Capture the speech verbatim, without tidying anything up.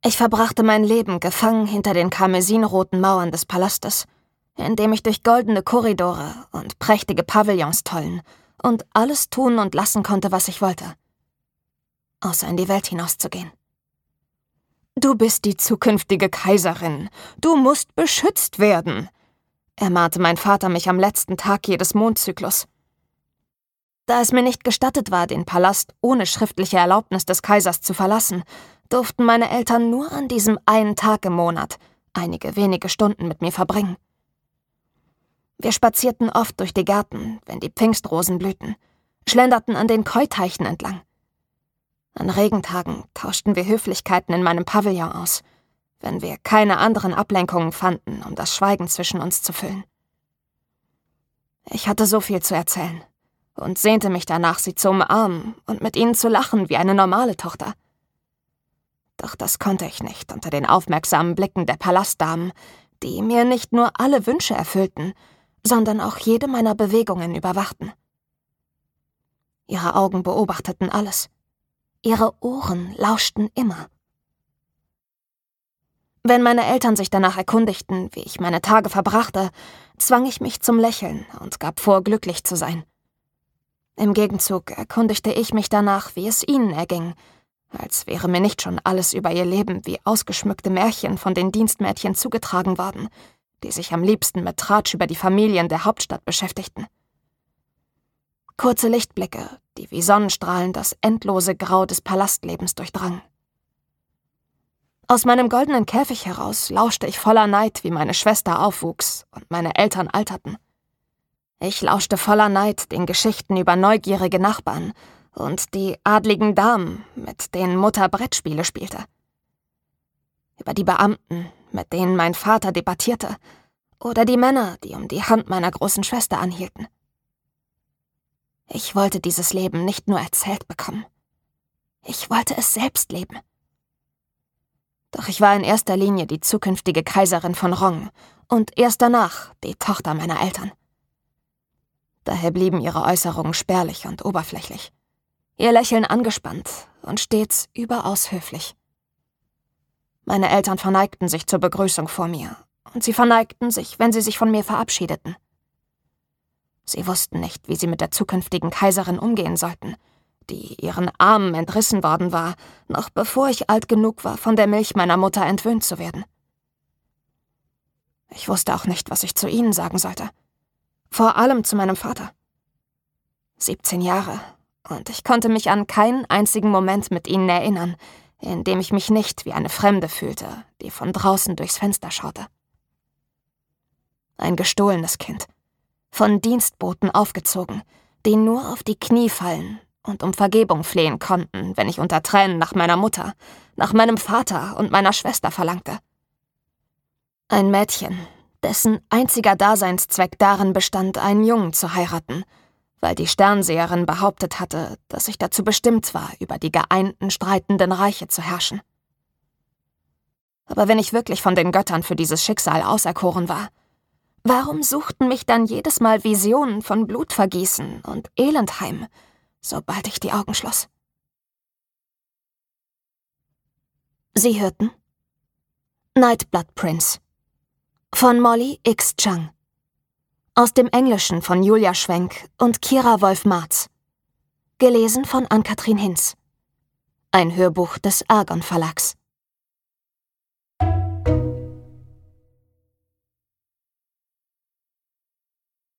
Ich verbrachte mein Leben gefangen hinter den karmesinroten Mauern des Palastes, in dem ich durch goldene Korridore und prächtige Pavillons tollen und alles tun und lassen konnte, was ich wollte, außer in die Welt hinauszugehen. »Du bist die zukünftige Kaiserin. Du musst beschützt werden«, ermahnte mein Vater mich am letzten Tag jedes Mondzyklus. Da es mir nicht gestattet war, den Palast ohne schriftliche Erlaubnis des Kaisers zu verlassen, durften meine Eltern nur an diesem einen Tag im Monat einige wenige Stunden mit mir verbringen. Wir spazierten oft durch die Gärten, wenn die Pfingstrosen blühten, schlenderten an den Koi-Teichen entlang. An Regentagen tauschten wir Höflichkeiten in meinem Pavillon aus, wenn wir keine anderen Ablenkungen fanden, um das Schweigen zwischen uns zu füllen. Ich hatte so viel zu erzählen und sehnte mich danach, sie zu umarmen und mit ihnen zu lachen wie eine normale Tochter. Doch das konnte ich nicht unter den aufmerksamen Blicken der Palastdamen, die mir nicht nur alle Wünsche erfüllten, sondern auch jede meiner Bewegungen überwachten. Ihre Augen beobachteten alles. Ihre Ohren lauschten immer. Wenn meine Eltern sich danach erkundigten, wie ich meine Tage verbrachte, zwang ich mich zum Lächeln und gab vor, glücklich zu sein. Im Gegenzug erkundigte ich mich danach, wie es ihnen erging, als wäre mir nicht schon alles über ihr Leben wie ausgeschmückte Märchen von den Dienstmädchen zugetragen worden, die sich am liebsten mit Tratsch über die Familien der Hauptstadt beschäftigten. Kurze Lichtblicke, die wie Sonnenstrahlen das endlose Grau des Palastlebens durchdrangen. Aus meinem goldenen Käfig heraus lauschte ich voller Neid, wie meine Schwester aufwuchs und meine Eltern alterten. Ich lauschte voller Neid den Geschichten über neugierige Nachbarn und die adligen Damen, mit denen Mutter Brettspiele spielte. Über die Beamten, mit denen mein Vater debattierte, oder die Männer, die um die Hand meiner großen Schwester anhielten. Ich wollte dieses Leben nicht nur erzählt bekommen. Ich wollte es selbst leben. Doch ich war in erster Linie die zukünftige Kaiserin von Rong und erst danach die Tochter meiner Eltern. Daher blieben ihre Äußerungen spärlich und oberflächlich, ihr Lächeln angespannt und stets überaus höflich. Meine Eltern verneigten sich zur Begrüßung vor mir, und sie verneigten sich, wenn sie sich von mir verabschiedeten. Sie wussten nicht, wie sie mit der zukünftigen Kaiserin umgehen sollten, die ihren Armen entrissen worden war, noch bevor ich alt genug war, von der Milch meiner Mutter entwöhnt zu werden. Ich wusste auch nicht, was ich zu ihnen sagen sollte. Vor allem zu meinem Vater. Siebzehn Jahre, und ich konnte mich an keinen einzigen Moment mit ihnen erinnern, in dem ich mich nicht wie eine Fremde fühlte, die von draußen durchs Fenster schaute. Ein gestohlenes Kind, von Dienstboten aufgezogen, die nur auf die Knie fallen und um Vergebung flehen konnten, wenn ich unter Tränen nach meiner Mutter, nach meinem Vater und meiner Schwester verlangte. Ein Mädchen, dessen einziger Daseinszweck darin bestand, einen Jungen zu heiraten, weil die Sternseherin behauptet hatte, dass ich dazu bestimmt war, über die geeinten, streitenden Reiche zu herrschen. Aber wenn ich wirklich von den Göttern für dieses Schicksal auserkoren war, warum suchten mich dann jedes Mal Visionen von Blutvergießen und Elend heim, sobald ich die Augen schloss? Sie hörten Nightblood Prince von Molly X. Chang, aus dem Englischen von Julia Schwenk und Kira Wolf-Marz, gelesen von Ann-Kathrin Hinz, ein Hörbuch des Argon Verlags.